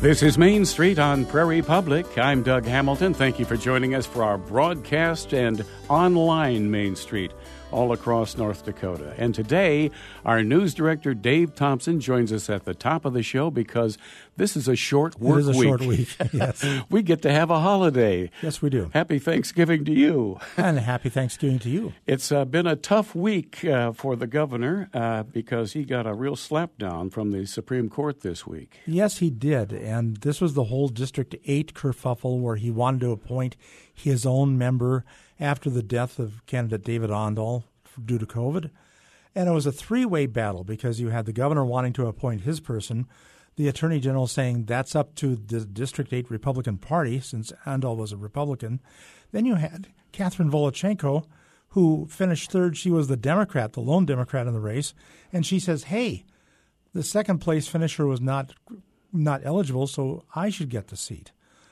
This is Main Street on Prairie Public. I'm Doug Hamilton. Thank you for joining us for our broadcast and online Main Street all across North Dakota. And today, our news director, Dave Thompson, joins us at the top of the show because this is a short work week. It is a short week, yes. We get to have a holiday. Yes, we do. Happy Thanksgiving to you. And happy Thanksgiving to you. It's been a tough week for the governor because he got a real slapdown from the Supreme Court this week. Yes, he did. And this was the whole District 8 kerfuffle where he wanted to appoint his own member after the death of candidate David Ondal due to COVID. And it was a three-way battle because you had the governor wanting to appoint his person, the attorney general saying that's up to the District 8 Republican Party since Ondal was a Republican. Then you had Catherine Volochenko, who finished third. She was the Democrat, the lone Democrat in the race. And she says, hey, the second-place finisher was not eligible, so I should get the seat.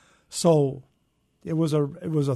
So it was a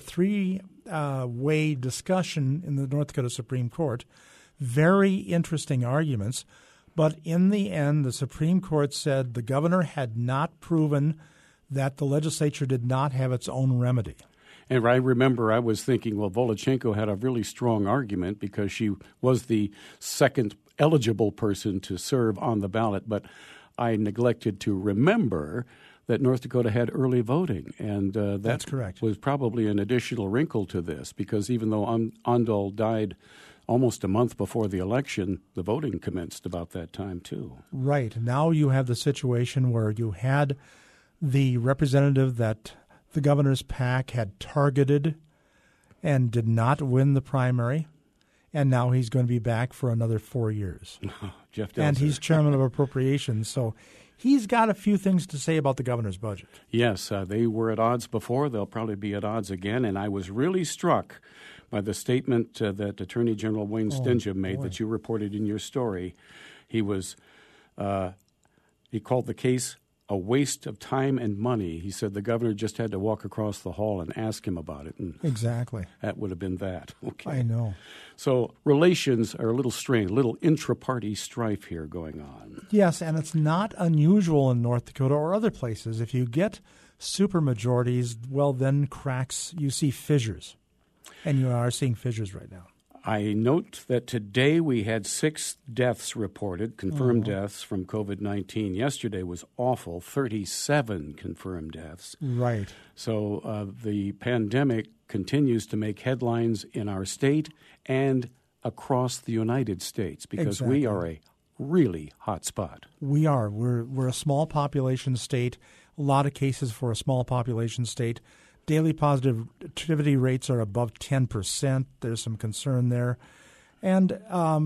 three-way discussion in the North Dakota Supreme Court. Very interesting arguments. But in the end, the Supreme Court said the governor had not proven that the legislature did not have its own remedy. And I remember I was thinking, well, Volochenko had a really strong argument because she was the second eligible person to serve on the ballot. But I neglected to remember that North Dakota had early voting, and that's correct. Was probably an additional wrinkle to this because even though Ondal died almost a month before the election, the voting commenced about that time too. Right. Now you have the situation where you had the representative that the governor's PAC had targeted and did not win the primary, and now he's going to be back for another 4 years. Jeff Delzer. And he's chairman of appropriations, so he's got a few things to say about the governor's budget. Yes, they were at odds before. They'll probably be at odds again. And I was really struck by the statement that Attorney General Wayne Stenja made that you reported in your story. He called the case a waste of time and money. He said the governor just had to walk across the hall and ask him about it. And exactly. That would have been that. Okay. I know. So relations are a little strained, a little intra-party strife here going on. Yes, and it's not unusual in North Dakota or other places. If you get supermajorities, well, then you see fissures. And you are seeing fissures right now. I note that today we had 6 deaths reported, confirmed deaths from COVID-19. Yesterday was awful, 37 confirmed deaths. Right. So the pandemic continues to make headlines in our state and across the United States because we are a really hot spot. We are. We're a small population state, a lot of cases for a small population state. Daily positivity rates are above 10%. There's some concern there. And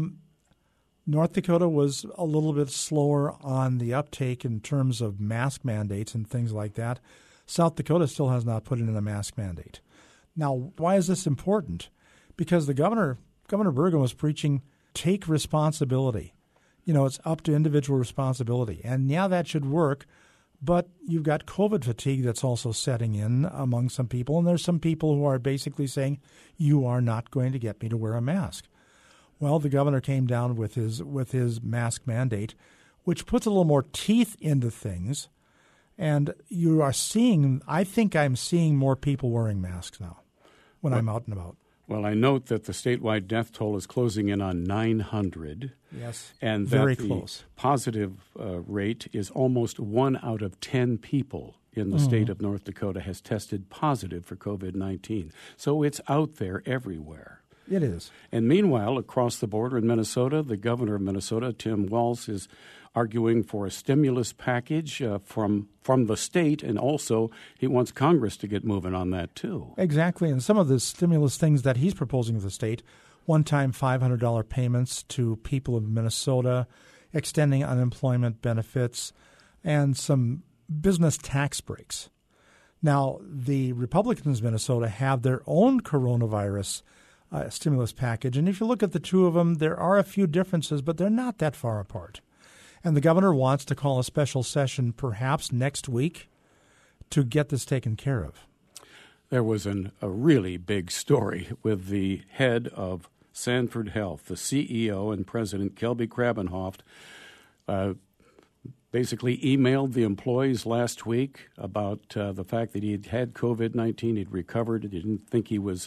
North Dakota was a little bit slower on the uptake in terms of mask mandates and things like that. South Dakota still has not put in a mask mandate. Now, why is this important? Because the Governor Burgum was preaching, take responsibility. It's up to individual responsibility. And yeah, that should work. But you've got COVID fatigue that's also setting in among some people, and there's some people who are basically saying, you are not going to get me to wear a mask. Well, the governor came down with his mask mandate, which puts a little more teeth into things, and you are seeing, I think I'm seeing more people wearing masks now when I'm out and about. Well, I note that the statewide death toll is closing in on 900. Yes, and very that close. The positive rate is almost 1 out of 10 people in the state of North Dakota has tested positive for COVID-19. So it's out there everywhere. It is. And meanwhile, across the border in Minnesota, the governor of Minnesota, Tim Walz, is arguing for a stimulus package from the state, and also he wants Congress to get moving on that too. Exactly, and some of the stimulus things that he's proposing for the state, one-time $500 payments to people of Minnesota, extending unemployment benefits, and some business tax breaks. Now, the Republicans in Minnesota have their own coronavirus stimulus package, and if you look at the two of them, there are a few differences, but they're not that far apart. And the governor wants to call a special session perhaps next week to get this taken care of. There was a really big story with the head of Sanford Health, the CEO and president, Kelby Krabenhoft, basically emailed the employees last week about the fact that he had COVID-19. He'd recovered. He didn't think he was,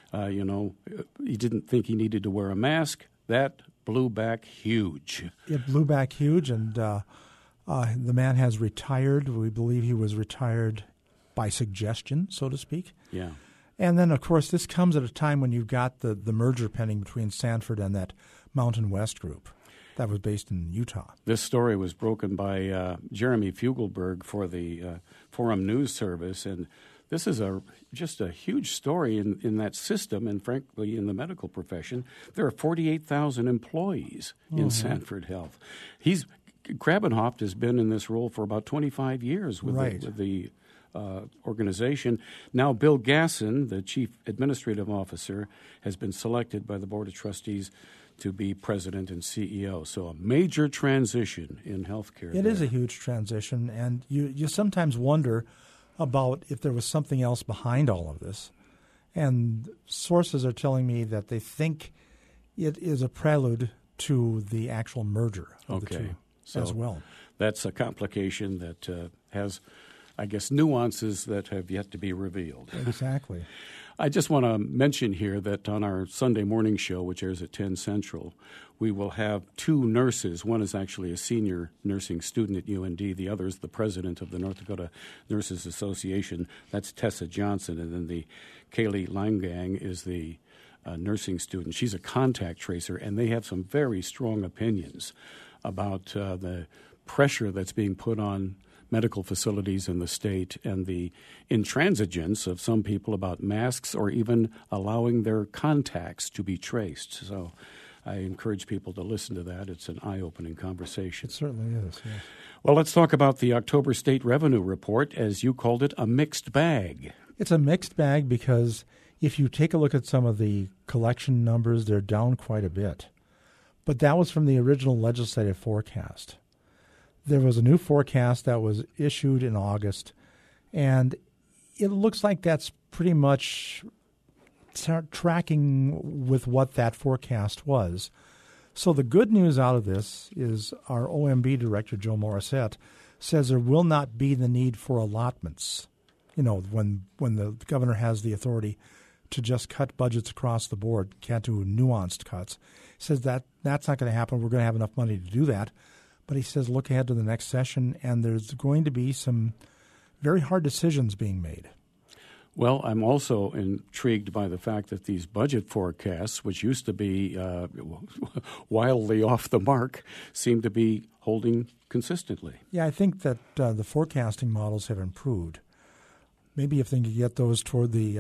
he didn't think he needed to wear a mask. That blew back huge. It blew back huge, and the man has retired. We believe he was retired by suggestion, so to speak. Yeah. And then, of course, this comes at a time when you've got the merger pending between Sanford and that Mountain West group that was based in Utah. This story was broken by Jeremy Fugelberg for the Forum News Service, and this is just a huge story in that system, and frankly, in the medical profession. There are 48,000 employees in Sanford Health. Krabenhoft has been in this role for about 25 years with the organization. Now, Bill Gasson, the chief administrative officer, has been selected by the Board of Trustees to be president and CEO. So a major transition in healthcare. It is a huge transition, and you sometimes wonder about if there was something else behind all of this. And sources are telling me that they think it is a prelude to the actual merger of the two as well. That's a complication that has, I guess, nuances that have yet to be revealed. Exactly. I just want to mention here that on our Sunday morning show, which airs at 10 Central, we will have two nurses. One is actually a senior nursing student at UND. The other is the president of the North Dakota Nurses Association. That's Tessa Johnson. And then the Kaylee Langang is the nursing student. She's a contact tracer, and they have some very strong opinions about the pressure that's being put on medical facilities in the state and the intransigence of some people about masks or even allowing their contacts to be traced. So I encourage people to listen to that. It's an eye-opening conversation. It certainly is, yes. Well, let's talk about the October State Revenue Report, as you called it, a mixed bag. It's a mixed bag because if you take a look at some of the collection numbers, they're down quite a bit. But that was from the original legislative forecast. There was a new forecast that was issued in August, and it looks like that's pretty much tracking with what that forecast was. So the good news out of this is our OMB director, Joe Morissette, says there will not be the need for allotments. You know, when the governor has the authority to just cut budgets across the board, can't do nuanced cuts. He says that's not going to happen. We're going to have enough money to do that. But he says look ahead to the next session, and there's going to be some very hard decisions being made. Well, I'm also intrigued by the fact that these budget forecasts, which used to be wildly off the mark, seem to be holding consistently. Yeah, I think that the forecasting models have improved. Maybe if they could get those toward the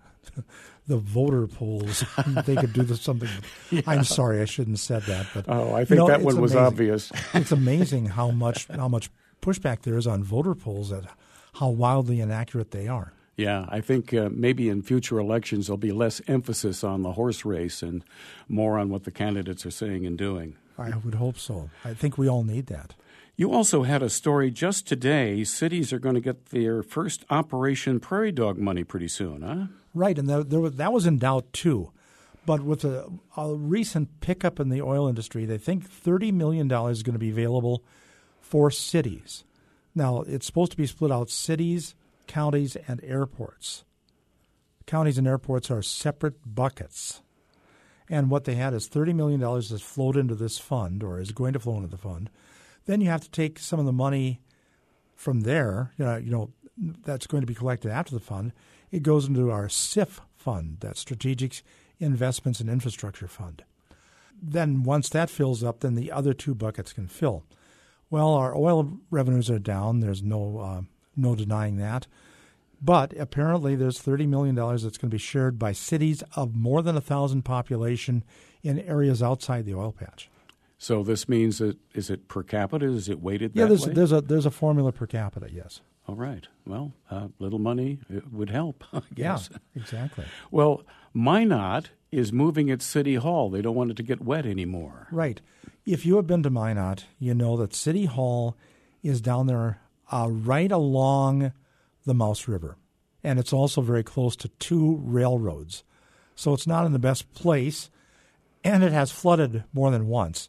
voter polls, they could do something. Yeah. I'm sorry, I shouldn't have said that. But I think that one was obvious. It's amazing how much pushback there is on voter polls at how wildly inaccurate they are. Yeah, I think maybe in future elections there'll be less emphasis on the horse race and more on what the candidates are saying and doing. I would hope so. I think we all need that. You also had a story just today. Cities are going to get their first Operation Prairie Dog money pretty soon, huh? Right, and that was in doubt too. But with a recent pickup in the oil industry, they think $30 million is going to be available for cities. Now, it's supposed to be split out cities, counties, and airports. Counties and airports are separate buckets. And what they had is $30 million that's flowed into this fund, or is going to flow into the fund. Then you have to take some of the money from there, that's going to be collected after the fund. It goes into our SIF fund, that Strategic Investments and Infrastructure Fund. Then once that fills up, then the other two buckets can fill. Well, our oil revenues are down. There's no denying that. But apparently there's $30 million that's going to be shared by cities of more than 1,000 population in areas outside the oil patch. So this means that is it per capita? Is it weighted that way? Yeah, there's a formula per capita, yes. All right. Well, little money would help, I guess. Yeah, exactly. Well, Minot is moving its city hall. They don't want it to get wet anymore. Right. If you have been to Minot, you know that City Hall is down there right along the Mouse River. And it's also very close to two railroads. So it's not in the best place, and it has flooded more than once.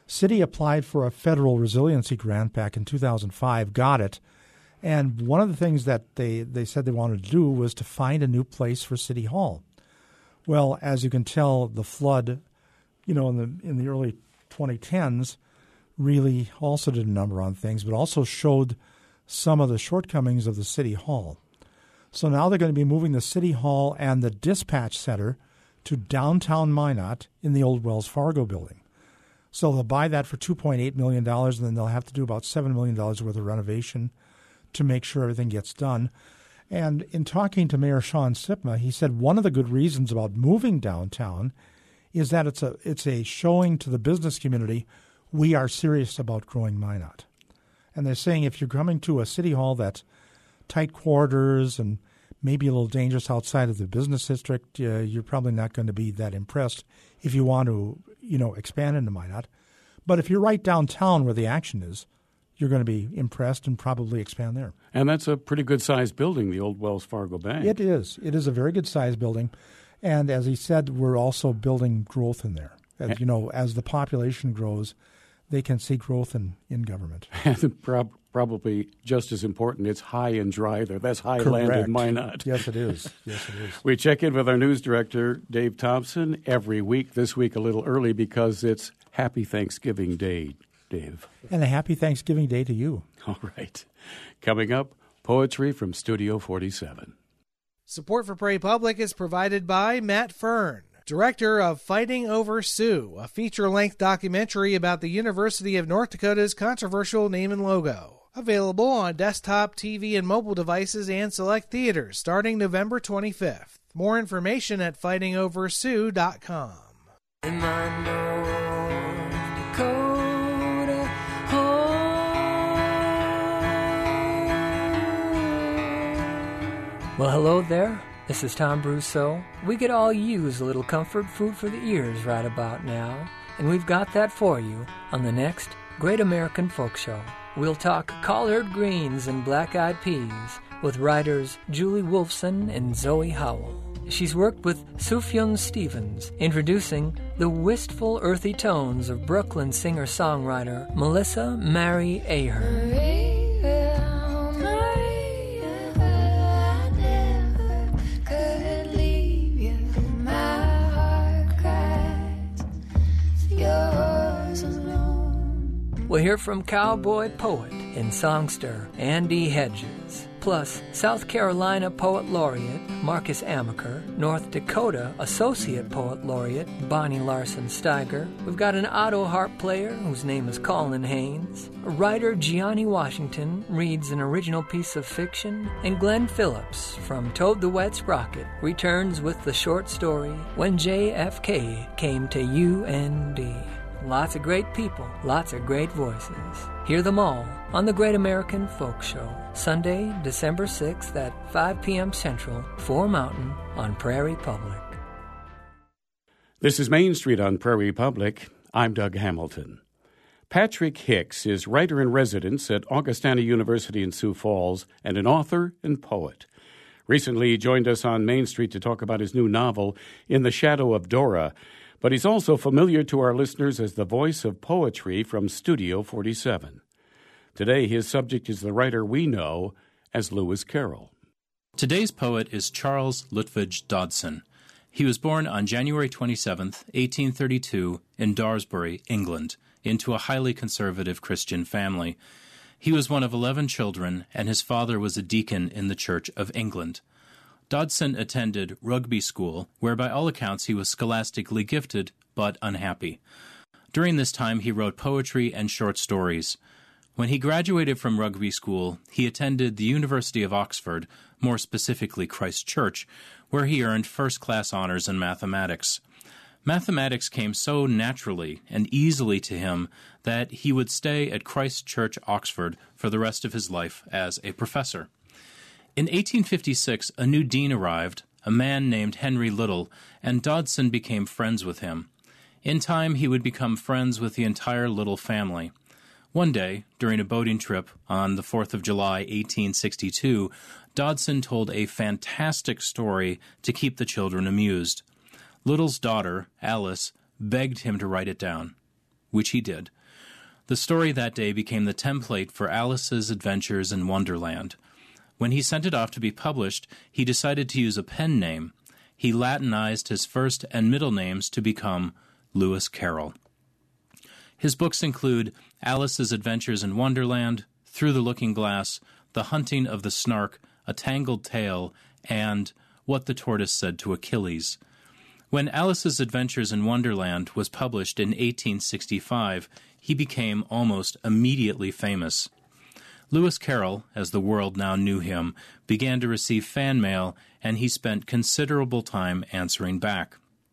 City applied for a federal resiliency grant back in 2005, got it, and one of the things that they said they wanted to do was to find a new place for City Hall. Well, as you can tell, the flood, in the early 2010s really also did a number on things, but also showed some of the shortcomings of the City Hall. So now they're going to be moving the City Hall and the dispatch center to downtown Minot in the old Wells Fargo building. So they'll buy that for $2.8 million, and then they'll have to do about $7 million worth of renovation to make sure everything gets done. And in talking to Mayor Sean Sipma, he said one of the good reasons about moving downtown is that it's a showing to the business community we are serious about growing Minot. And they're saying if you're coming to a city hall that's tight quarters and maybe a little dangerous outside of the business district, you're probably not going to be that impressed if you want to, expand into Minot. But if you're right downtown where the action is, you're going to be impressed and probably expand there. And that's a pretty good-sized building, the old Wells Fargo Bank. It is. It is a very good-sized building. And as he said, we're also building growth in there. As the population grows, they can see growth in government. And probably just as important, it's high and dry there. That's high land in Minot. Yes, it is. We check in with our news director, Dave Thompson, every week. This week a little early because it's Happy Thanksgiving Day, Dave. And a happy Thanksgiving Day to you. All right. Coming up, poetry from Studio 47. Support for Prairie Public is provided by Matt Fern, director of Fighting Over Sioux, a feature-length documentary about the University of North Dakota's controversial name and logo. Available on desktop, TV, and mobile devices and select theaters starting November 25th. More information at fightingoversioux.com. In my North Dakota home. Well, hello there. This is Tom Brousseau. We could all use a little comfort food for the ears right about now, and we've got that for you on the next Great American Folk Show. We'll talk collard greens and black-eyed peas with writers Julie Wolfson and Zoe Howell. She's worked with Sufjan Stevens, introducing the wistful, earthy tones of Brooklyn singer-songwriter Melissa Mary Ahern. We'll hear from cowboy poet and songster Andy Hedges, plus South Carolina Poet Laureate Marcus Amaker, North Dakota Associate Poet Laureate Bonnie Larson Steiger. We've got an auto harp player whose name is Colin Haynes. Writer Gianni Washington reads an original piece of fiction, and Glenn Phillips from Toad the Wet Sprocket returns with the short story When JFK Came to UND. Lots of great people, lots of great voices. Hear them all on the Great American Folk Show, Sunday, December 6th at 5 p.m. Central, 4 Mountain on Prairie Public. This is Main Street on Prairie Public. I'm Doug Hamilton. Patrick Hicks is writer-in-residence at Augustana University in Sioux Falls and an author and poet. Recently, he joined us on Main Street to talk about his new novel, In the Shadow of Dora, but he's also familiar to our listeners as the voice of poetry from Studio 47. Today, his subject is the writer we know as Lewis Carroll. Today's poet is Charles Lutwidge Dodson. He was born on January 27, 1832, in Daresbury, England, into a highly conservative Christian family. He was one of 11 children, and his father was a deacon in the Church of England. Dodson attended Rugby School, where by all accounts he was scholastically gifted, but unhappy. During this time he wrote poetry and short stories. When he graduated from Rugby School, he attended the University of Oxford, more specifically Christ Church, where he earned first-class honors in mathematics. Mathematics came so naturally and easily to him that he would stay at Christ Church, Oxford, for the rest of his life as a professor. In 1856, a new dean arrived, a man named Henry Little, and Dodson became friends with him. In time, he would become friends with the entire Little family. One day, during a boating trip on the 4th of July, 1862, Dodson told a fantastic story to keep the children amused. Little's daughter, Alice, begged him to write it down, which he did. The story that day became the template for Alice's Adventures in Wonderland. When he sent it off to be published, he decided to use a pen name. He Latinized his first and middle names to become Lewis Carroll. His books include Alice's Adventures in Wonderland, Through the Looking Glass, The Hunting of the Snark, A Tangled Tale, and What the Tortoise Said to Achilles. When Alice's Adventures in Wonderland was published in 1865, he became almost immediately famous. Lewis Carroll, as the world now knew him, began to receive fan mail, and he spent considerable time answering back.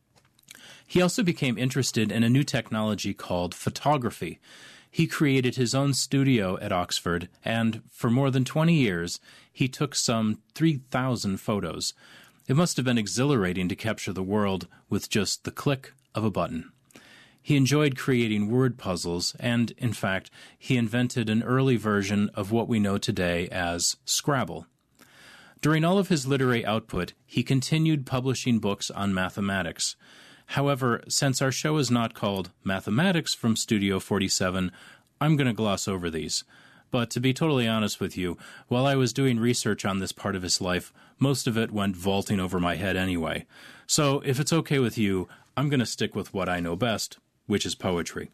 He also became interested in a new technology called photography. He created his own studio at Oxford, and for more than 20 years, he took some 3,000 photos. It must have been exhilarating to capture the world with just the click of a button. He enjoyed creating word puzzles, and, in fact, he invented an early version of what we know today as Scrabble. During all of his literary output, he continued publishing books on mathematics. However, since our show is not called Mathematics from Studio 47, I'm going to gloss over these. But to be totally honest with you, while I was doing research on this part of his life, most of it went vaulting over my head anyway. So if it's okay with you, I'm going to stick with what I know best, which is poetry.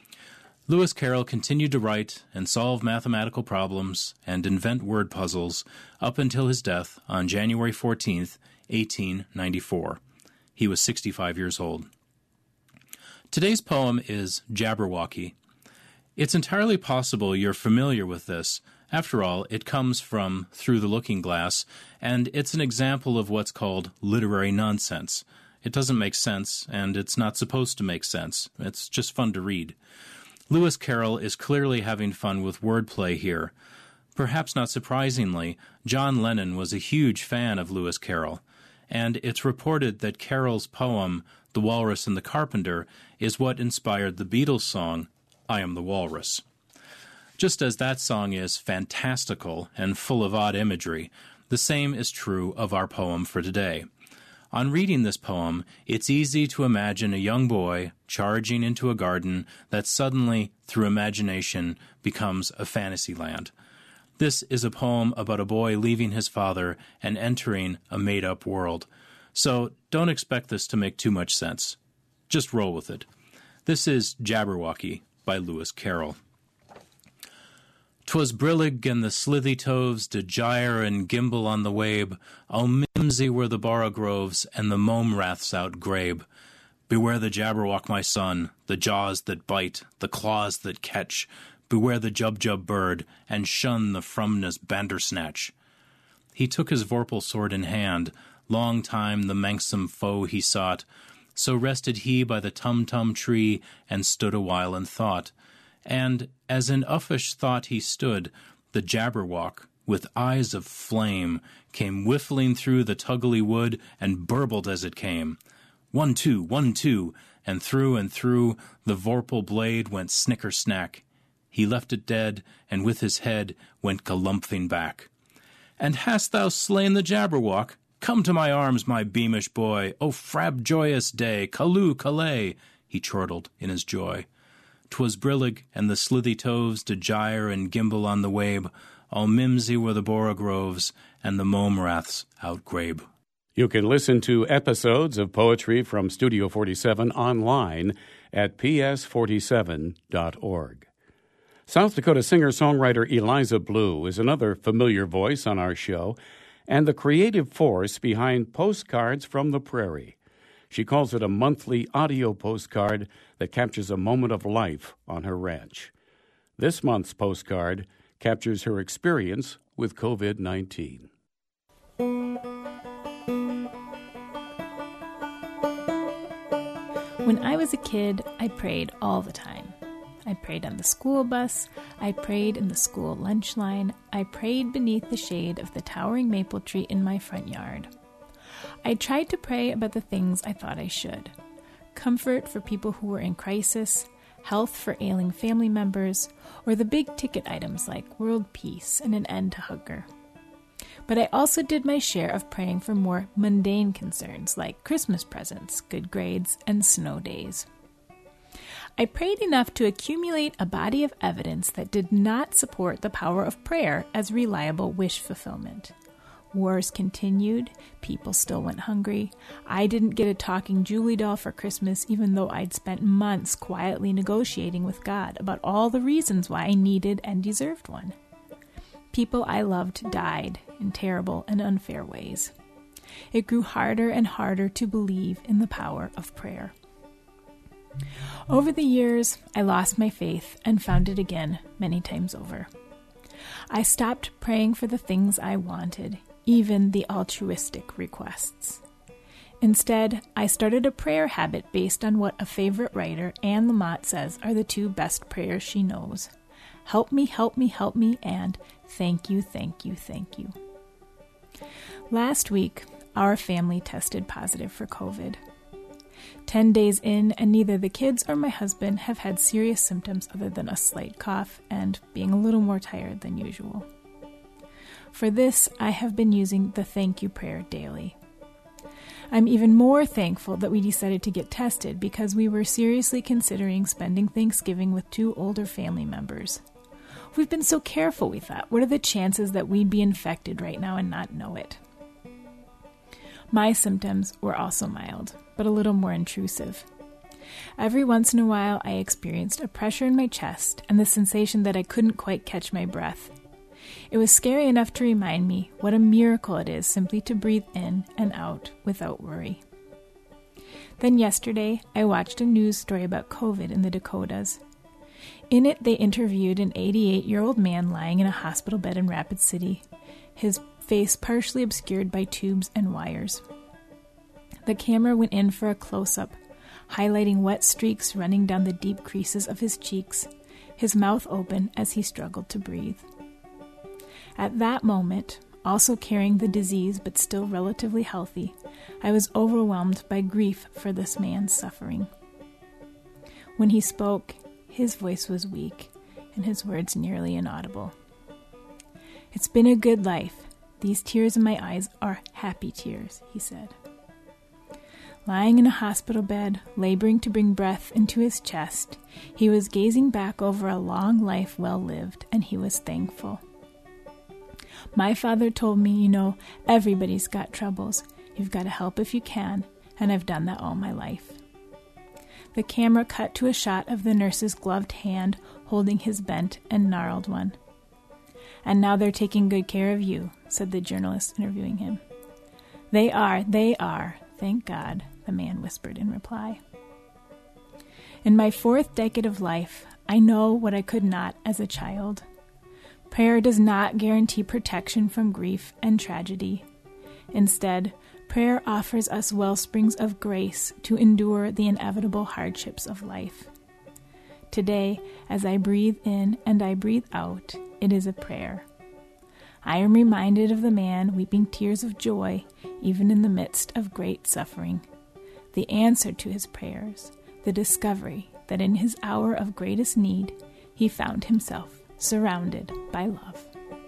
Lewis Carroll continued to write and solve mathematical problems and invent word puzzles up until his death on January 14th, 1894. He was 65 years old. Today's poem is Jabberwocky. It's entirely possible you're familiar with this. After all, it comes from Through the Looking Glass, and it's an example of what's called literary nonsense. It doesn't make sense, and it's not supposed to make sense. It's just fun to read. Lewis Carroll is clearly having fun with wordplay here. Perhaps not surprisingly, John Lennon was a huge fan of Lewis Carroll, and it's reported that Carroll's poem, The Walrus and the Carpenter, is what inspired the Beatles song, I Am the Walrus. Just as that song is fantastical and full of odd imagery, the same is true of our poem for today. On reading this poem, it's easy to imagine a young boy charging into a garden that suddenly, through imagination, becomes a fantasy land. This is a poem about a boy leaving his father and entering a made-up world. So don't expect this to make too much sense. Just roll with it. This is Jabberwocky by Lewis Carroll. 'Twas brillig and the slithy toves did gyre and gimble on the wabe. Oh, mimsy were the borogoves and the mome raths outgrabe. Beware the Jabberwock, my son, the jaws that bite, the claws that catch. Beware the Jubjub bird, and shun the Frumna's bandersnatch. He took his vorpal sword in hand, long time the manxome foe he sought. So rested he by the Tum-Tum tree, and stood a while in thought. And, as in uffish thought he stood, the Jabberwock, with eyes of flame, came whiffling through the tuggly wood, and burbled as it came. 1-2, 1-2, and through the vorpal blade went snicker-snack. He left it dead, and with his head went galumphing back. And hast thou slain the Jabberwock? Come to my arms, my beamish boy, O frab joyous day, Callooh, Calais, he chortled in his joy. 'Twas brillig, and the slithy toves did gyre and gimble on the wabe. All mimsy were the borogoves, and the mome raths outgrabe. You can listen to episodes of Poetry from Studio 47 online at ps47.org. South Dakota singer-songwriter Eliza Blue is another familiar voice on our show and the creative force behind Postcards from the Prairie. She calls it a monthly audio postcard that captures a moment of life on her ranch. This month's postcard captures her experience with COVID-19. When I was a kid, I prayed all the time. I prayed on the school bus, I prayed in the school lunch line, I prayed beneath the shade of the towering maple tree in my front yard. I tried to pray about the things I thought I should. Comfort for people who were in crisis, health for ailing family members, or the big-ticket items like world peace and an end to hunger. But I also did my share of praying for more mundane concerns like Christmas presents, good grades, and snow days. I prayed enough to accumulate a body of evidence that did not support the power of prayer as reliable wish fulfillment. Wars continued, people still went hungry. I didn't get a talking Julie doll for Christmas, even though I'd spent months quietly negotiating with God about all the reasons why I needed and deserved one. People I loved died in terrible and unfair ways. It grew harder and harder to believe in the power of prayer. Over the years, I lost my faith and found it again many times over. I stopped praying for the things I wanted, even the altruistic requests. Instead, I started a prayer habit based on what a favorite writer, Anne Lamott, says are the two best prayers she knows. Help me, help me, help me, and thank you, thank you, thank you. Last week, our family tested positive for COVID. 10 days in, and neither the kids or my husband have had serious symptoms other than a slight cough and being a little more tired than usual. For this, I have been using the thank you prayer daily. I'm even more thankful that we decided to get tested because we were seriously considering spending Thanksgiving with two older family members. We've been so careful, we thought. What are the chances that we'd be infected right now and not know it? My symptoms were also mild, but a little more intrusive. Every once in a while, I experienced a pressure in my chest and the sensation that I couldn't quite catch my breath. It was scary enough to remind me what a miracle it is simply to breathe in and out without worry. Then yesterday, I watched a news story about COVID in the Dakotas. In it, they interviewed an 88-year-old man lying in a hospital bed in Rapid City, his face partially obscured by tubes and wires. The camera went in for a close-up, highlighting wet streaks running down the deep creases of his cheeks, his mouth open as he struggled to breathe. At that moment, also carrying the disease but still relatively healthy, I was overwhelmed by grief for this man's suffering. When he spoke, his voice was weak and his words nearly inaudible. "It's been a good life. These tears in my eyes are happy tears," he said. Lying in a hospital bed, laboring to bring breath into his chest, he was gazing back over a long life well lived, and he was thankful. "My father told me, everybody's got troubles. You've got to help if you can, and I've done that all my life." The camera cut to a shot of the nurse's gloved hand holding his bent and gnarled one. "And now they're taking good care of you," said the journalist interviewing him. They are, thank God," the man whispered in reply. In my 4th decade of life, I know what I could not as a child. Prayer does not guarantee protection from grief and tragedy. Instead, prayer offers us wellsprings of grace to endure the inevitable hardships of life. Today, as I breathe in and I breathe out, it is a prayer. I am reminded of the man weeping tears of joy, even in the midst of great suffering. The answer to his prayers, the discovery that in his hour of greatest need, he found himself surrounded by love.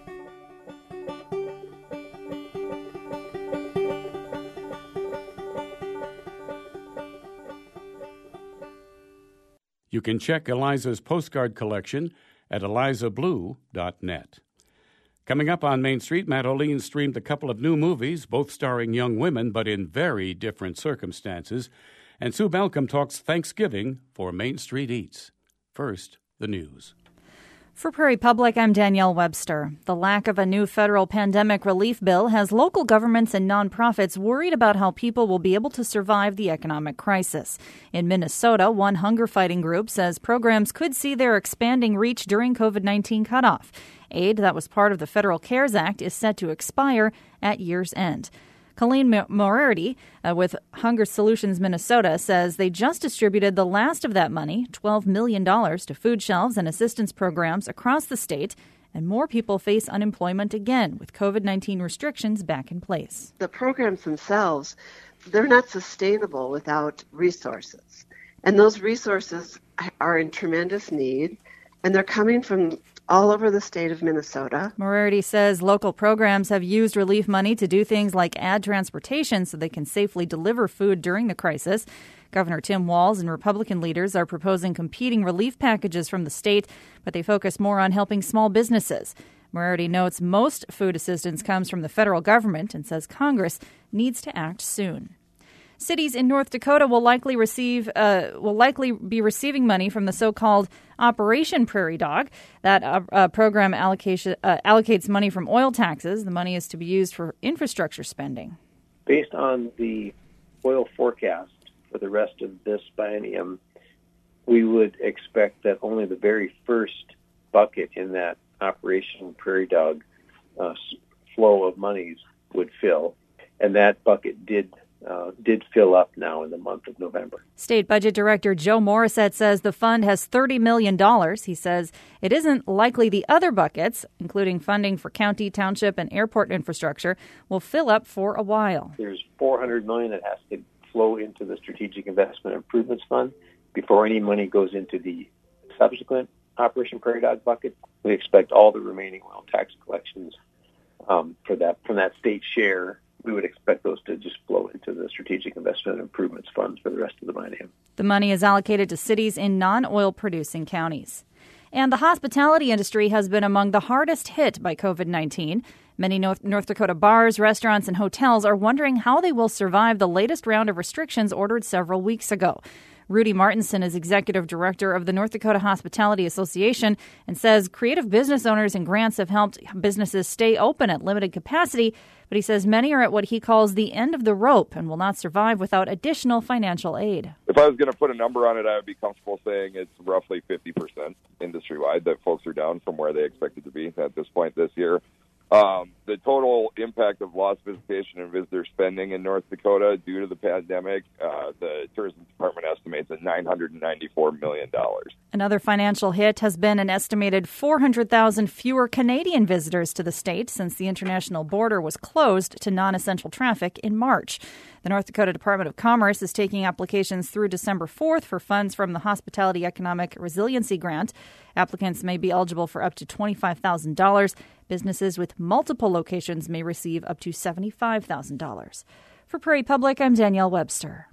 You can check Eliza's postcard collection at elizablue.net. Coming up on Main Street, Matt O'Lean streamed a couple of new movies, both starring young women but in very different circumstances. And Sue Balcom talks Thanksgiving for Main Street Eats. First, the news. For Prairie Public, I'm Danielle Webster. The lack of a new federal pandemic relief bill has local governments and nonprofits worried about how people will be able to survive the economic crisis. In Minnesota, one hunger-fighting group says programs could see their expanding reach during COVID-19 cutoff. Aid that was part of the Federal CARES Act is set to expire at year's end. Colleen Moriarty with Hunger Solutions Minnesota says they just distributed the last of that money, $12 million, to food shelves and assistance programs across the state, and more people face unemployment again with COVID-19 restrictions back in place. The programs themselves, they're not sustainable without resources, and those resources are in tremendous need, and they're coming from all over the state of Minnesota. Moriarty says local programs have used relief money to do things like add transportation so they can safely deliver food during the crisis. Governor Tim Walz and Republican leaders are proposing competing relief packages from the state, but they focus more on helping small businesses. Moriarty notes most food assistance comes from the federal government and says Congress needs to act soon. Cities in North Dakota will likely be receiving money from the so-called Operation Prairie Dog. That program allocates money from oil taxes. The money is to be used for infrastructure spending. Based on the oil forecast for the rest of this biennium, we would expect that only the very first bucket in that Operation Prairie Dog flow of monies would fill, and that bucket did fill up now in the month of November. State Budget Director Joe Morissette says the fund has $30 million. He says it isn't likely the other buckets, including funding for county, township, and airport infrastructure, will fill up for a while. There's $400 million that has to flow into the Strategic Investment Improvements Fund before any money goes into the subsequent Operation Prairie Dog bucket. We expect all the remaining oil tax collections from that state share. We would expect those to just flow into the Strategic Investment Improvements Funds for the rest of the biennium. The money is allocated to cities in non-oil producing counties. And the hospitality industry has been among the hardest hit by COVID-19. Many North Dakota bars, restaurants, and hotels are wondering how they will survive the latest round of restrictions ordered several weeks ago. Rudy Martinson is executive director of the North Dakota Hospitality Association and says creative business owners and grants have helped businesses stay open at limited capacity, but he says many are at what he calls the end of the rope and will not survive without additional financial aid. If I was going to put a number on it, I would be comfortable saying it's roughly 50% industry-wide that folks are down from where they expected to be at this point this year. The total impact of lost visitation and visitor spending in North Dakota due to the pandemic, the Tourism Department estimates at $994 million. Another financial hit has been an estimated 400,000 fewer Canadian visitors to the state since the international border was closed to non-essential traffic in March. The North Dakota Department of Commerce is taking applications through December 4th for funds from the Hospitality Economic Resiliency Grant. Applicants may be eligible for up to $25,000. Businesses with multiple locations may receive up to $75,000. For Prairie Public, I'm Danielle Webster.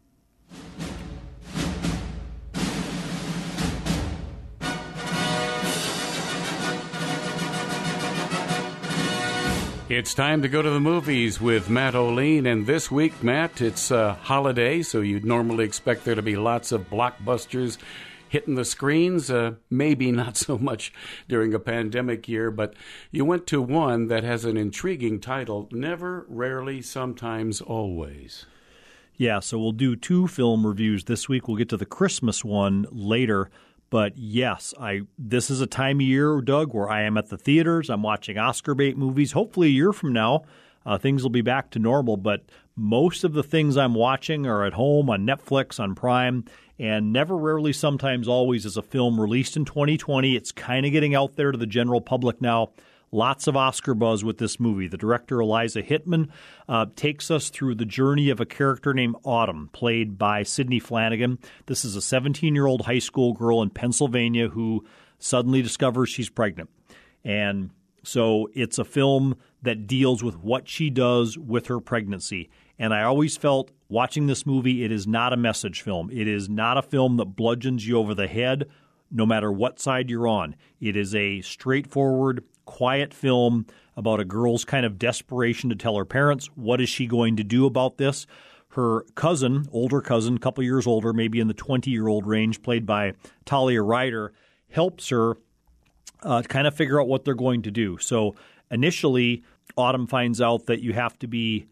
It's time to go to the movies with Matt O'Lean. And this week, Matt, it's a holiday, so you'd normally expect there to be lots of blockbusters hitting the screens. Maybe not so much during a pandemic year, but you went to one that has an intriguing title, Never, Rarely, Sometimes, Always. Yeah, so we'll do 2 film reviews this week. We'll get to the Christmas one later. But yes, this is a time of year, Doug, where I am at the theaters. I'm watching Oscar bait movies. Hopefully a year from now, things will be back to normal. But most of the things I'm watching are at home, on Netflix, on Prime, and Never, Rarely, Sometimes, Always is a film released in 2020. It's kind of getting out there to the general public now. Lots of Oscar buzz with this movie. The director, Eliza Hittman, takes us through the journey of a character named Autumn, played by Sydney Flanagan. This is a 17-year-old high school girl in Pennsylvania who suddenly discovers she's pregnant. And so it's a film that deals with what she does with her pregnancy. And I always felt watching this movie, it is not a message film. It is not a film that bludgeons you over the head, no matter what side you're on. It is a straightforward, quiet film about a girl's kind of desperation to tell her parents what is she going to do about this. Her cousin, older cousin, a couple years older, maybe in the 20-year-old range, played by Talia Ryder, helps her kind of figure out what they're going to do. So initially, Autumn finds out that you have to be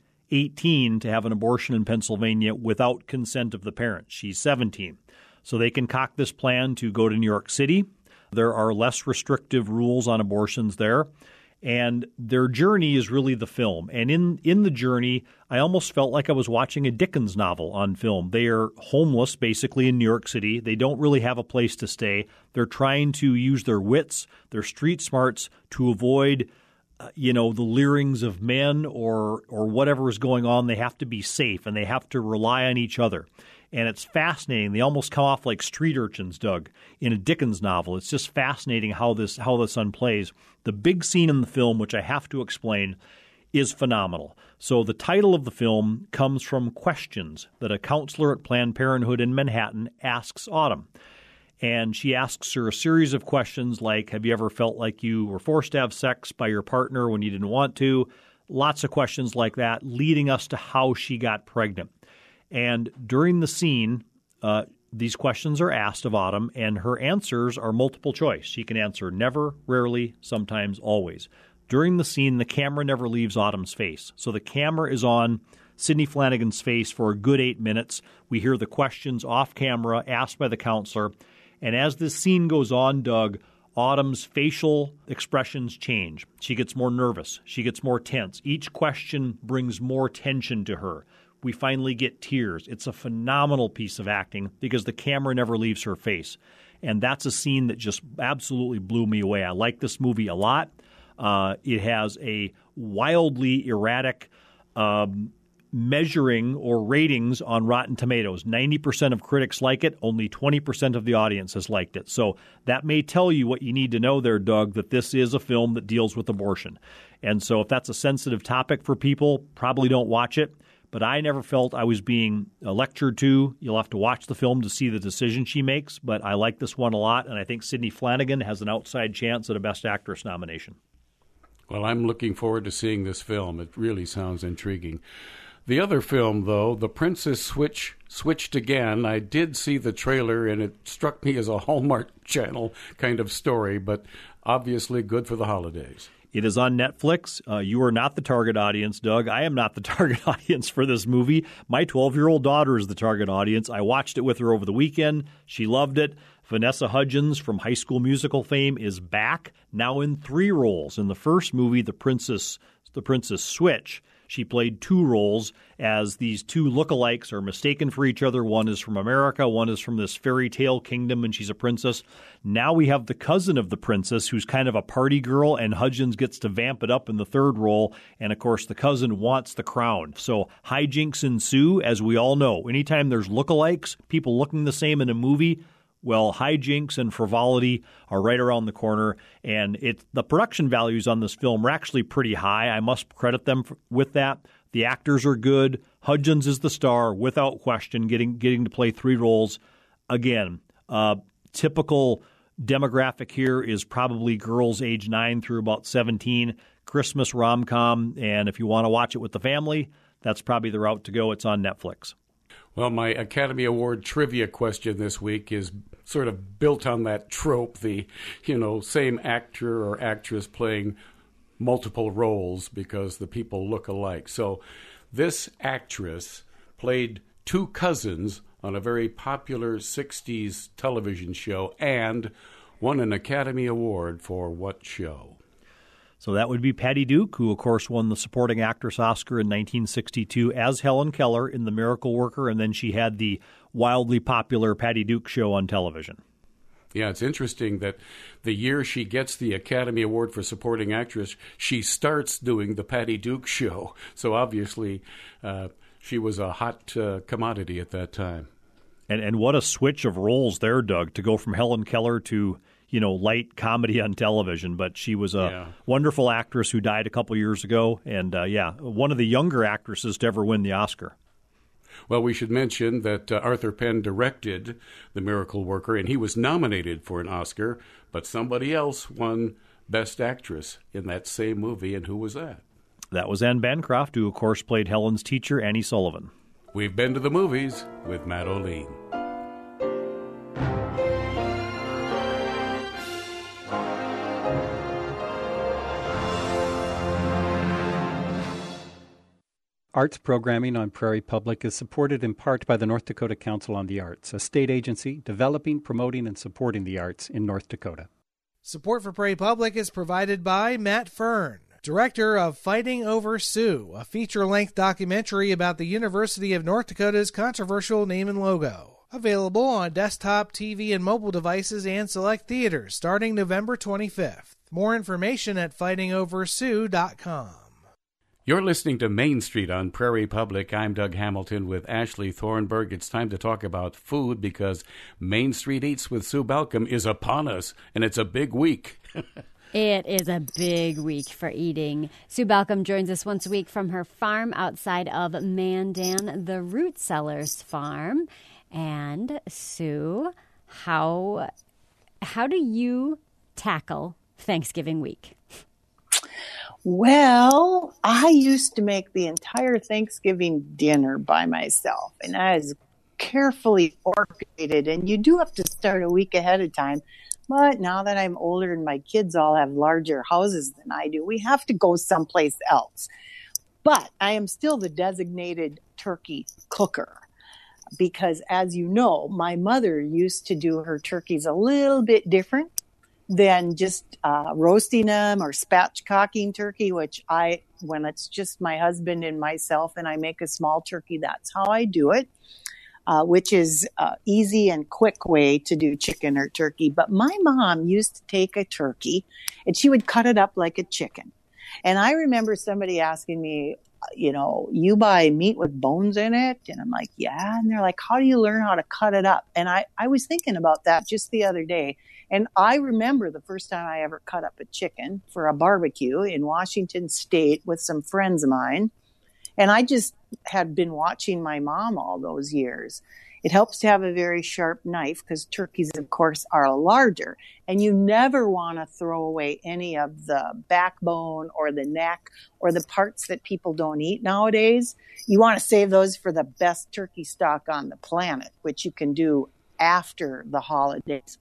18 to have an abortion in Pennsylvania without consent of the parents. She's 17. So they concoct this plan to go to New York City. There are less restrictive rules on abortions there. And their journey is really the film. And in the journey, I almost felt like I was watching a Dickens novel on film. They are homeless, basically, in New York City. They don't really have a place to stay. They're trying to use their wits, their street smarts, to avoid the leerings of men or whatever is going on. They have to be safe, and they have to rely on each other. And it's fascinating. They almost come off like street urchins, Doug, in a Dickens novel. It's just fascinating how this unplays. The big scene in the film, which I have to explain, is phenomenal. So the title of the film comes from questions that a counselor at Planned Parenthood in Manhattan asks Autumn. And she asks her a series of questions like, have you ever felt like you were forced to have sex by your partner when you didn't want to? Lots of questions like that, leading us to how she got pregnant. And during the scene, these questions are asked of Autumn, and her answers are multiple choice. She can answer never, rarely, sometimes, always. During the scene, the camera never leaves Autumn's face. So the camera is on Sidney Flanagan's face for a good 8 minutes. We hear the questions off camera asked by the counselor. And as this scene goes on, Doug, Autumn's facial expressions change. She gets more nervous. She gets more tense. Each question brings more tension to her. We finally get tears. It's a phenomenal piece of acting because the camera never leaves her face. And that's a scene that just absolutely blew me away. I like this movie a lot. It has a wildly erratic measuring or ratings on Rotten Tomatoes. 90% of critics like it. Only 20% of the audience has liked it. So that may tell you what you need to know there, Doug, that this is a film that deals with abortion. And so if that's a sensitive topic for people, probably don't watch it. But I never felt I was being lectured to. You'll have to watch the film to see the decision she makes. But I like this one a lot, and I think Sidney Flanagan has an outside chance at a Best Actress nomination. Well, I'm looking forward to seeing this film. It really sounds intriguing. The other film, though, The Princess Switched Again, I did see the trailer, and it struck me as a Hallmark Channel kind of story, but obviously good for the holidays. It is on Netflix. You are not the target audience, Doug. I am not the target audience for this movie. My 12-year-old daughter is the target audience. I watched it with her over the weekend. She loved it. Vanessa Hudgens from High School Musical fame is back, now in 3 roles. In the first movie, The Princess Switch, she played 2 roles as these 2 lookalikes are mistaken for each other. One is from America, one is from this fairy tale kingdom, and she's a princess. Now we have the cousin of the princess, who's kind of a party girl, and Hudgens gets to vamp it up in the 3rd role. And, of course, the cousin wants the crown. So hijinks ensue, as we all know. Anytime there's lookalikes, people looking the same in a movie, well, hijinks and frivolity are right around the corner, and the production values on this film are actually pretty high. I must credit them with that. The actors are good. Hudgens is the star, without question, getting to play 3 roles. Again, typical demographic here is probably girls age 9 through about 17, Christmas rom-com, and if you want to watch it with the family, that's probably the route to go. It's on Netflix. Well, my Academy Award trivia question this week is sort of built on that trope, the, same actor or actress playing multiple roles because the people look alike. So this actress played 2 cousins on a very popular 60s television show and won an Academy Award for what show? So that would be Patty Duke, who, of course, won the Supporting Actress Oscar in 1962 as Helen Keller in The Miracle Worker, and then she had the wildly popular Patty Duke show on television. Yeah, it's interesting that the year she gets the Academy Award for Supporting Actress, she starts doing the Patty Duke show. So obviously she was a hot commodity at that time. And what a switch of roles there, Doug, to go from Helen Keller to light comedy on television. But she was a wonderful actress who died a couple years ago. And, one of the younger actresses to ever win the Oscar. Well, we should mention that Arthur Penn directed The Miracle Worker, and he was nominated for an Oscar, but somebody else won Best Actress in that same movie. And who was that? That was Anne Bancroft, who, of course, played Helen's teacher, Annie Sullivan. We've been to the movies with Matt O'Lean. Arts programming on Prairie Public is supported in part by the North Dakota Council on the Arts, a state agency developing, promoting, and supporting the arts in North Dakota. Support for Prairie Public is provided by Matt Fern, director of Fighting Over Sioux, a feature-length documentary about the University of North Dakota's controversial name and logo. Available on desktop, TV, and mobile devices and select theaters starting November 25th. More information at fightingoversioux.com. You're listening to Main Street on Prairie Public. I'm Doug Hamilton with Ashley Thornburg. It's time to talk about food because Main Street Eats with Sue Balcom is upon us, and it's a big week. It is a big week for eating. Sue Balcom joins us once a week from her farm outside of Mandan, the Root Cellars Farm. And Sue, how do you tackle Thanksgiving week? Well, I used to make the entire Thanksgiving dinner by myself, and I was carefully orchestrated, and you do have to start a week ahead of time. But now that I'm older and my kids all have larger houses than I do, we have to go someplace else. But I am still the designated turkey cooker because, as you know, my mother used to do her turkeys a little bit different than just roasting them or spatchcocking turkey, which when it's just my husband and myself and I make a small turkey, that's how I do it. Which is easy and quick way to do chicken or turkey. But my mom used to take a turkey and she would cut it up like a chicken. And I remember somebody asking me, you buy meat with bones in it? And I'm like, yeah. And they're like, how do you learn how to cut it up? And I was thinking about that just the other day. And I remember the first time I ever cut up a chicken for a barbecue in Washington State with some friends of mine. And I just had been watching my mom all those years. It helps to have a very sharp knife because turkeys, of course, are larger. And you never want to throw away any of the backbone or the neck or the parts that people don't eat nowadays. You want to save those for the best turkey stock on the planet, which you can do after the holidays.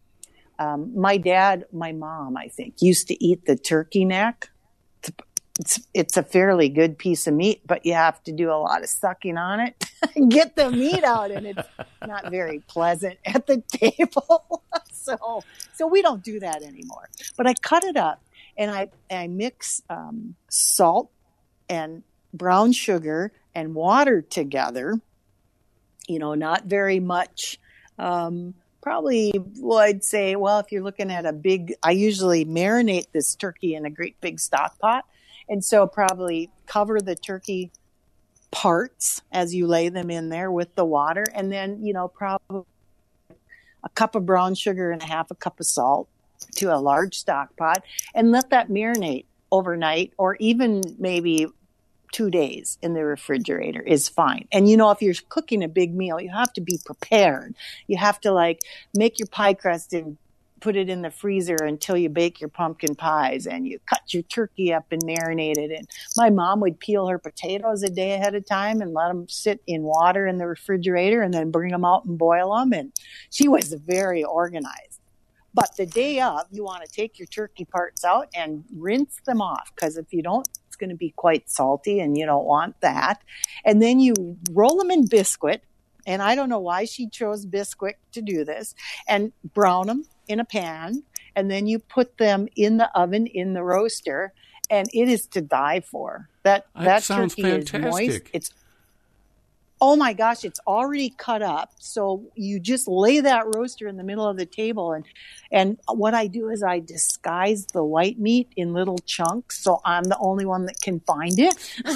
My mom, I think, used to eat the turkey neck. It's a fairly good piece of meat, but you have to do a lot of sucking on it and get the meat out, and it's not very pleasant at the table. So we don't do that anymore. But I cut it up, and I mix salt and brown sugar and water together. Not very much. Probably, I'd say, if you're looking at I usually marinate this turkey in a great big stock pot. And so probably cover the turkey parts as you lay them in there with the water. And then, probably a cup of brown sugar and a half a cup of salt to a large stock pot and let that marinate overnight or even maybe 2 days in the refrigerator is fine. And, if you're cooking a big meal, you have to be prepared. You have to make your pie crust and put it in the freezer until you bake your pumpkin pies, and you cut your turkey up and marinate it. And my mom would peel her potatoes a day ahead of time and let them sit in water in the refrigerator and then bring them out and boil them. And she was very organized. But the day of, you want to take your turkey parts out and rinse them off, because if you don't, it's going to be quite salty and you don't want that. And then you roll them in Bisquick. And I don't know why she chose Bisquick to do this, and brown them in a pan, and then you put them in the oven in the roaster, and it is to die for. That sounds turkey fantastic. Is moist. Oh my gosh, it's already cut up. So you just lay that roaster in the middle of the table, and what I do is I disguise the white meat in little chunks, so I'm the only one that can find it.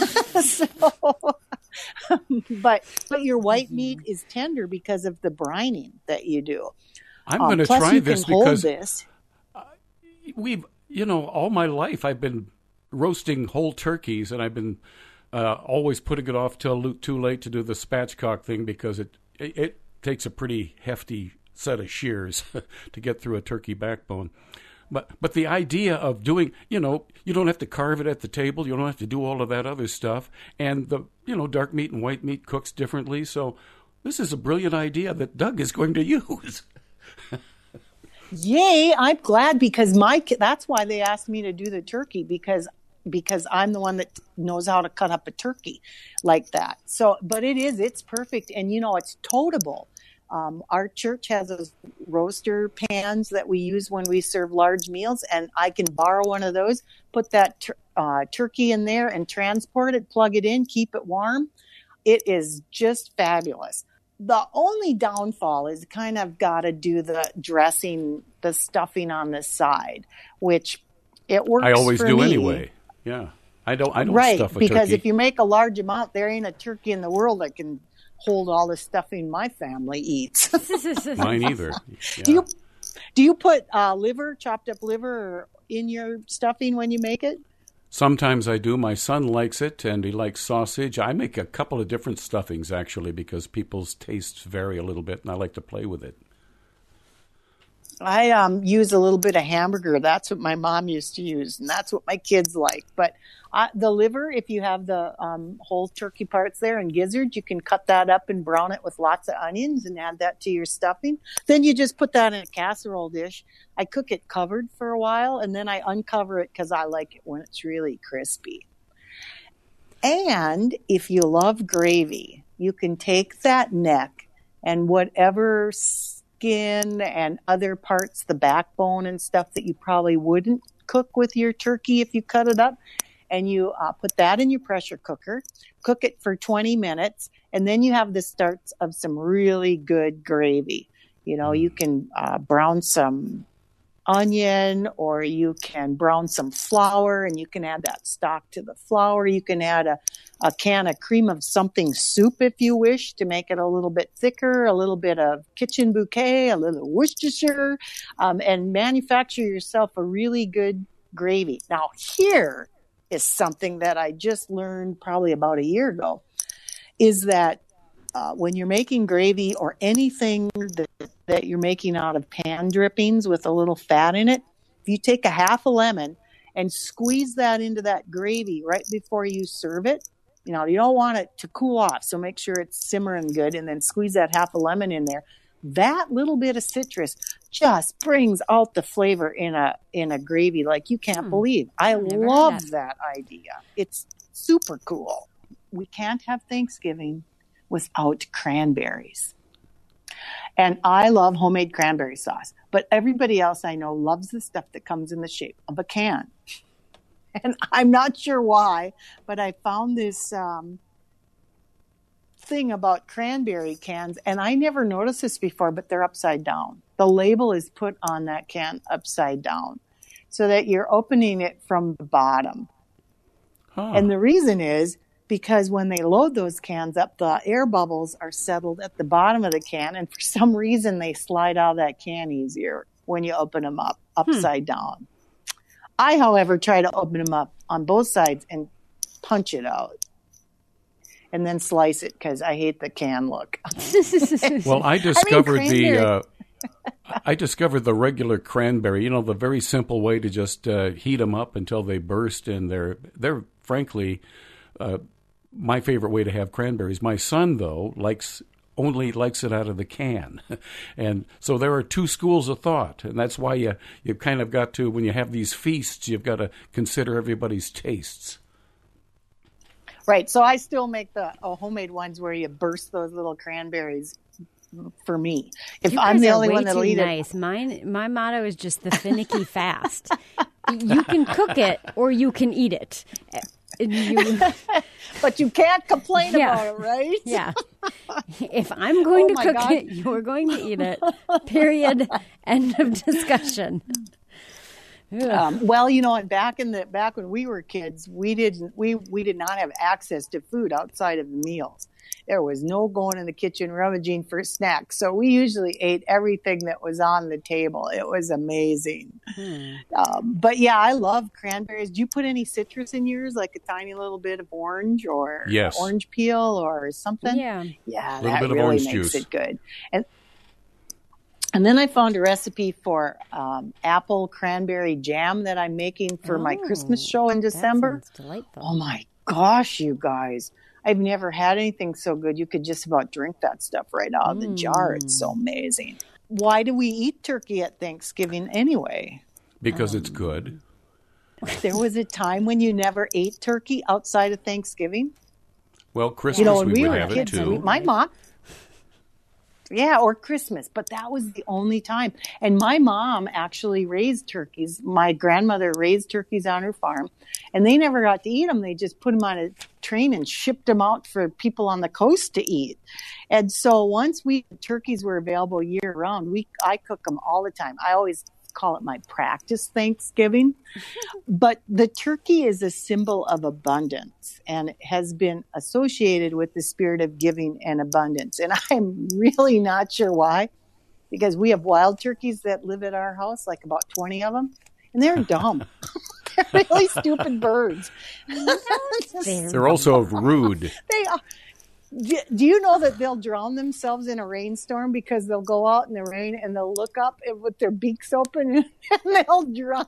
But your white meat is tender because of the brining that you do. I'm going to plus try you this can hold because this. all my life I've been roasting whole turkeys, and I've been always putting it off till too late to do the spatchcock thing because it takes a pretty hefty set of shears to get through a turkey backbone. But the idea of doing, you don't have to carve it at the table. You don't have to do all of that other stuff. And the, dark meat and white meat cooks differently. So this is a brilliant idea that Doug is going to use. Yay, I'm glad because that's why they asked me to do the turkey because I'm the one that knows how to cut up a turkey like that. So, but it's perfect. And, it's toteable. Our church has those roaster pans that we use when we serve large meals, and I can borrow one of those, put that turkey in there and transport it, plug it in, keep it warm. It is just fabulous. The only downfall is kind of got to do the dressing, the stuffing on the side, which it works. I always for do me. Anyway. Yeah. I don't right, stuff a because turkey. if you make a large amount, there ain't a turkey in the world that can hold all the stuffing my family eats. Mine either. Yeah. Do you put chopped up liver, in your stuffing when you make it? Sometimes I do. My son likes it, and he likes sausage. I make a couple of different stuffings, actually, because people's tastes vary a little bit, and I like to play with it. I use a little bit of hamburger. That's what my mom used to use, and that's what my kids like. But the liver, if you have the whole turkey parts there and gizzards, you can cut that up and brown it with lots of onions and add that to your stuffing. Then you just put that in a casserole dish. I cook it covered for a while, and then I uncover it because I like it when it's really crispy. And if you love gravy, you can take that neck and whatever skin and other parts, the backbone and stuff that you probably wouldn't cook with your turkey if you cut it up, and you put that in your pressure cooker, cook it for 20 minutes, and then you have the starts of some really good gravy. You know, you can brown some onion, or you can brown some flour, and you can add that stock to the flour. You can add a can of cream of something soup if you wish to make it a little bit thicker, a little bit of kitchen bouquet, a little Worcestershire, and manufacture yourself a really good gravy. Now, here is something that I just learned probably about a year ago, is that when you're making gravy or anything that you're making out of pan drippings with a little fat in it, if you take a half a lemon and squeeze that into that gravy right before you serve it, you know, you don't want it to cool off, so make sure it's simmering good, and then squeeze that half a lemon in there. That little bit of citrus just brings out the flavor in a gravy like you can't believe. I love that idea. It's super cool. We can't have Thanksgiving without cranberries. And I love homemade cranberry sauce, but everybody else I know loves the stuff that comes in the shape of a can. And I'm not sure why, but I found this thing about cranberry cans, and I never noticed this before, but they're upside down. The label is put on that can upside down so that you're opening it from the bottom. Huh. And the reason is because when they load those cans up, the air bubbles are settled at the bottom of the can, and for some reason they slide out of that can easier when you open them up upside down. I, however, try to open them up on both sides and punch it out and then slice it because I hate the can look. Well, I discovered I discovered the regular cranberry, you know, the very simple way to just heat them up until they burst, and they're frankly my favorite way to have cranberries. My son, though, only likes it out of the can. And so there are two schools of thought, and that's why you've kind of got to, when you have these feasts, you've got to consider everybody's tastes. Right. So I still make the homemade ones where you burst those little cranberries for me. If I'm the only one that'll eat it. My motto is just the finicky fast. You can cook it or you can eat it. But you can't complain about it, right? Yeah. If I'm going to cook it, you're going to eat it. Period. End of discussion. Well, you know, and back when we were kids, we did not have access to food outside of the meals. There was no going in the kitchen rummaging for snacks. So we usually ate everything that was on the table. It was amazing. But yeah, I love cranberries. Do you put any citrus in yours, like a tiny little bit of orange or orange peel or something? Yeah. Yeah, that really makes it good. And then I found a recipe for apple cranberry jam that I'm making for my Christmas show in December. That sounds delightful. Oh my gosh, you guys. I've never had anything so good. You could just about drink that stuff right out of the jar. It's so amazing. Why do we eat turkey at Thanksgiving anyway? Because it's good. There was a time when you never ate turkey outside of Thanksgiving. Well, Christmas when we would have it too. My mom. Yeah, or Christmas, but that was the only time. And my mom actually raised turkeys. My grandmother raised turkeys on her farm, and they never got to eat them. They just put them on a train and shipped them out for people on the coast to eat. And so once turkeys were available year round, I cook them all the time. I always call it my practice Thanksgiving. But the turkey is a symbol of abundance and has been associated with the spirit of giving and abundance. And I'm really not sure why, because we have wild turkeys that live at our house, like about 20 of them, and they're dumb. They're really stupid birds. They're also rude. They are. Do you know that they'll drown themselves in a rainstorm because they'll go out in the rain and they'll look up with their beaks open and they'll drown?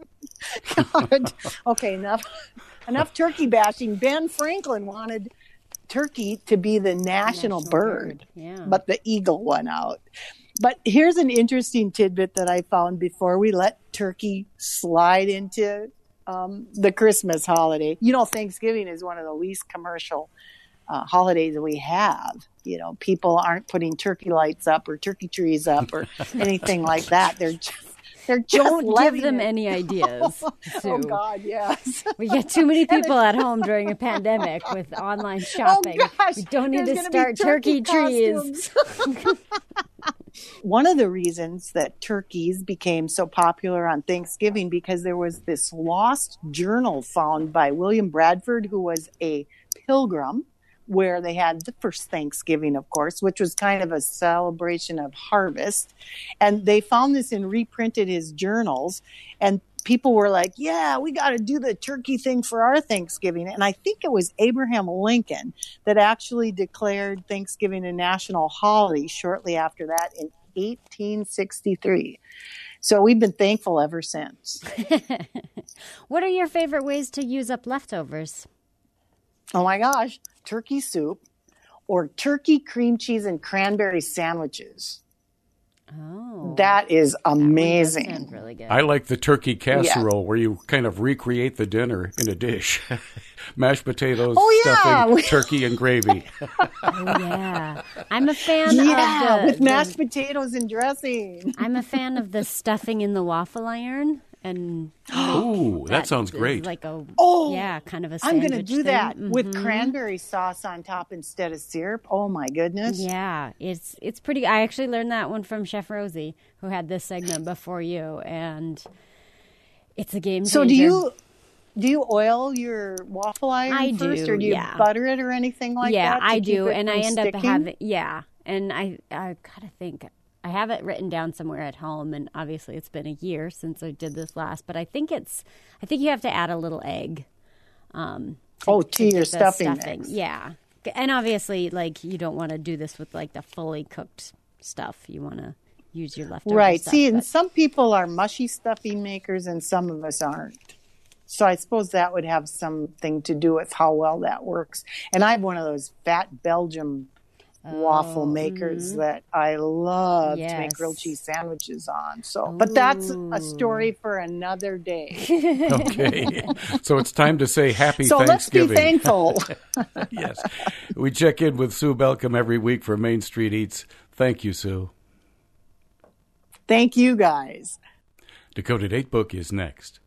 God. Okay, enough turkey bashing. Ben Franklin wanted turkey to be the national bird, but the eagle won out. But here's an interesting tidbit that I found before we let turkey slide into the Christmas holiday. You know, Thanksgiving is one of the least commercial holidays that we have. You know, people aren't putting turkey lights up or turkey trees up or anything like that. They're just don't give them any ideas. Oh God, yes. We get too many people at home during a pandemic with online shopping. Oh, gosh. We don't need There's to gonna be start turkey trees. One of the reasons that turkeys became so popular on Thanksgiving because there was this lost journal found by William Bradford, who was a pilgrim, where they had the first Thanksgiving, of course, which was kind of a celebration of harvest. And they found this and reprinted his journals. And people were like, yeah, we got to do the turkey thing for our Thanksgiving. And I think it was Abraham Lincoln that actually declared Thanksgiving a national holiday shortly after that in 1863. So we've been thankful ever since. What are your favorite ways to use up leftovers? Oh my gosh, turkey soup or turkey cream cheese and cranberry sandwiches. Oh, that is amazing. That sounds really good. I like the turkey casserole where you kind of recreate the dinner in a dish. Mashed potatoes, stuffing, turkey, and gravy. Oh, yeah. I'm a fan of with mashed potatoes and dressing. I'm a fan of the stuffing in the waffle iron. And that sounds great. Like a kind of a sandwich I'm going to do that thing. with cranberry sauce on top instead of syrup. Oh my goodness. Yeah, it's pretty. I actually learned that one from Chef Rosie, who had this segment before you, and it's a game changer. So do you oil your waffle iron first, or do you butter it or anything like that? Yeah, I do, and I end sticking? up having and I gotta think. I have it written down somewhere at home, and obviously it's been a year since I did this last. But I think you have to add a little egg. To your stuffing mix. Yeah, and obviously, like you don't want to do this with like the fully cooked stuff. You want to use your leftover right. stuff. See, and some people are mushy stuffing makers, and some of us aren't. So I suppose that would have something to do with how well that works. And I have one of those fat Belgium waffle makers that I love to make grilled cheese sandwiches on. So, but that's a story for another day. Okay. So it's time to say happy Thanksgiving. Let's be thankful. Yes. We check in with Sue Belcom every week for Main Street Eats. Thank you, Sue. Thank you, guys. Dakota Datebook is next.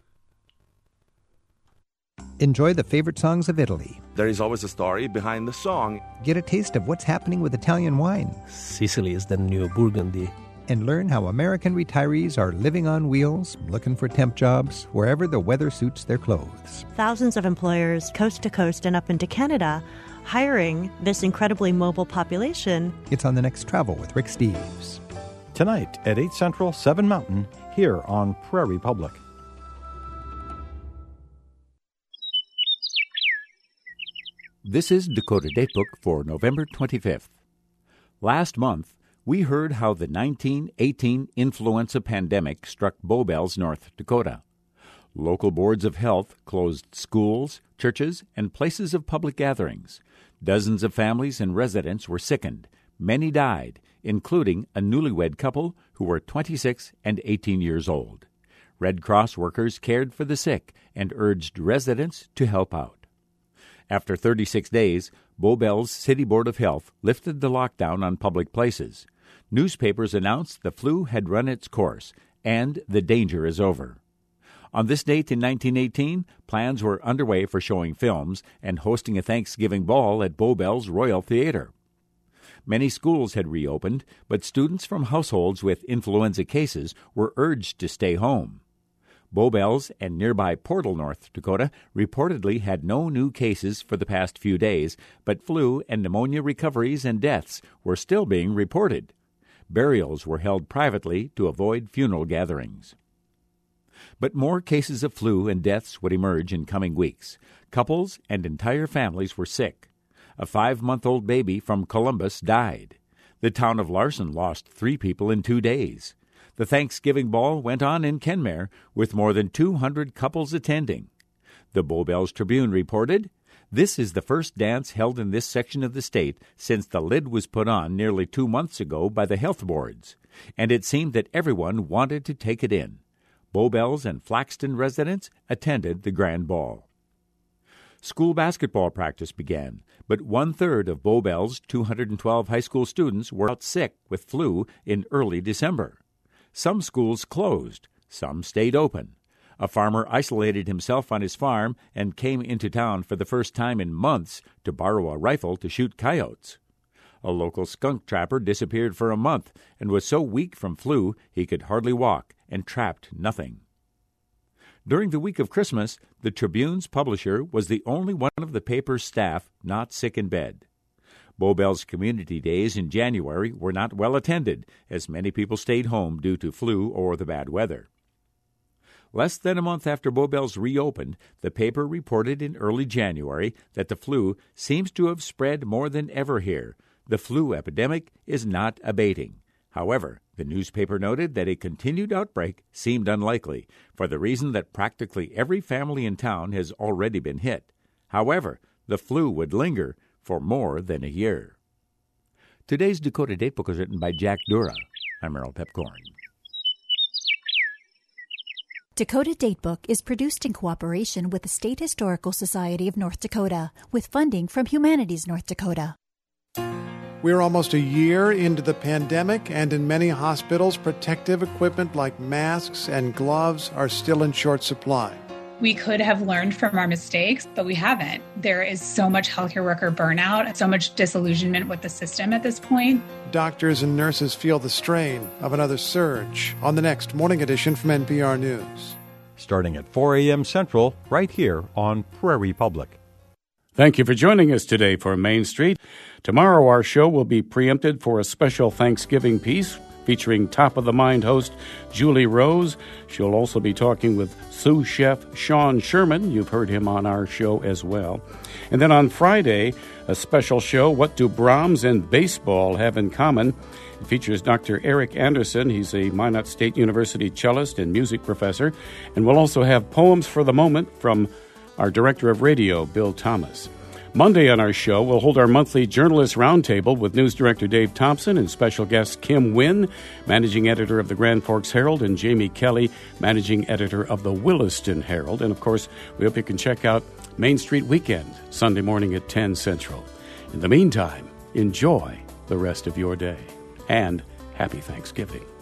Enjoy the favorite songs of Italy. There is always a story behind the song. Get a taste of what's happening with Italian wine. Sicily is the new Burgundy. And learn how American retirees are living on wheels, looking for temp jobs, wherever the weather suits their clothes. Thousands of employers, coast to coast and up into Canada, hiring this incredibly mobile population. It's on The Next Travel with Rick Steves. Tonight at 8 Central, 7 Mountain, here on Prairie Public. This is Dakota Datebook for November 25th. Last month, we heard how the 1918 influenza pandemic struck Bowbells, North Dakota. Local boards of health closed schools, churches, and places of public gatherings. Dozens of families and residents were sickened. Many died, including a newlywed couple who were 26 and 18 years old. Red Cross workers cared for the sick and urged residents to help out. After 36 days, Bowbells City Board of Health lifted the lockdown on public places. Newspapers announced the flu had run its course and the danger is over. On this date in 1918, plans were underway for showing films and hosting a Thanksgiving ball at Bowbells Royal Theatre. Many schools had reopened, but students from households with influenza cases were urged to stay home. Bowbells and nearby Portal, North Dakota, reportedly had no new cases for the past few days, but flu and pneumonia recoveries and deaths were still being reported. Burials were held privately to avoid funeral gatherings. But more cases of flu and deaths would emerge in coming weeks. Couples and entire families were sick. A 5-month-old baby from Columbus died. The town of Larson lost 3 people in 2 days. The Thanksgiving Ball went on in Kenmare with more than 200 couples attending. The Bowbells Tribune reported, "This is the first dance held in this section of the state since the lid was put on nearly 2 months ago by the health boards, and it seemed that everyone wanted to take it in." Bowbells and Flaxton residents attended the grand ball. School basketball practice began, but 1/3 of Bowbells' 212 high school students were out sick with flu in early December. Some schools closed, some stayed open. A farmer isolated himself on his farm and came into town for the first time in months to borrow a rifle to shoot coyotes. A local skunk trapper disappeared for a month and was so weak from flu he could hardly walk and trapped nothing. During the week of Christmas, the Tribune's publisher was the only one of the paper's staff not sick in bed. Bowbells Community Days in January were not well attended, as many people stayed home due to flu or the bad weather. Less than a month after Bowbells reopened, the paper reported in early January that the flu seems to have spread more than ever here. The flu epidemic is not abating. However, the newspaper noted that a continued outbreak seemed unlikely, for the reason that practically every family in town has already been hit. However, the flu would linger for more than a year. Today's Dakota Datebook was written by Jack Dura. I'm Merrill Pepcorn. Dakota Datebook is produced in cooperation with the State Historical Society of North Dakota, with funding from Humanities North Dakota. We're almost a year into the pandemic, and in many hospitals, protective equipment like masks and gloves are still in short supply. We could have learned from our mistakes, but we haven't. There is so much healthcare worker burnout, so much disillusionment with the system at this point. Doctors and nurses feel the strain of another surge on the next Morning Edition from NPR News. Starting at 4 a.m. Central, right here on Prairie Public. Thank you for joining us today for Main Street. Tomorrow our show will be preempted for a special Thanksgiving piece featuring top-of-the-mind host Julie Rose. She'll also be talking with sous chef Sean Sherman. You've heard him on our show as well. And then on Friday, a special show, What Do Brahms and Baseball Have in Common? It features Dr. Eric Anderson. He's a Minot State University cellist and music professor. And we'll also have Poems for the Moment from our Director of Radio, Bill Thomas. Monday on our show, we'll hold our monthly Journalist Roundtable with News Director Dave Thompson and special guests Kim Wynn, Managing Editor of the Grand Forks Herald, and Jamie Kelly, Managing Editor of the Williston Herald. And, of course, we hope you can check out Main Street Weekend, Sunday morning at 10 Central. In the meantime, enjoy the rest of your day, and happy Thanksgiving.